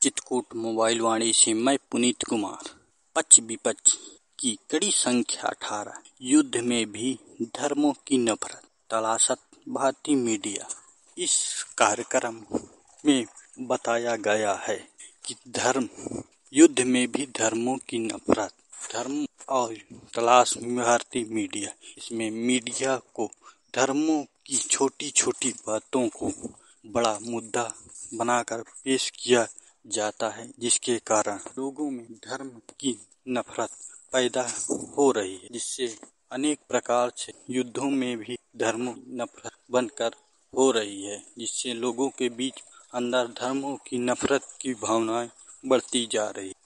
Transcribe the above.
Chitrakoot mobile वाणी से मैं पुनीत कुमार। पक्ष विपक्ष की कड़ी संख्या 18। युद्ध में भी धर्मों की नफरत तलाशत भारतीय मीडिया। इस कार्यक्रम में बताया गया है कि युद्ध में भी धर्मों की नफरत, धर्म और तलाश भारतीय मीडिया। इसमें मीडिया को धर्मों की छोटी छोटी बातों को बड़ा मुद्दा बनाकर पेश किया जाता है, जिसके कारण लोगों में धर्म की नफरत पैदा हो रही है, जिससे अनेक प्रकार से युद्धों में भी धर्म नफरत बनकर हो रही है, जिससे लोगों के बीच अंदर धर्मों की नफरत की भावनाएं बढ़ती जा रही।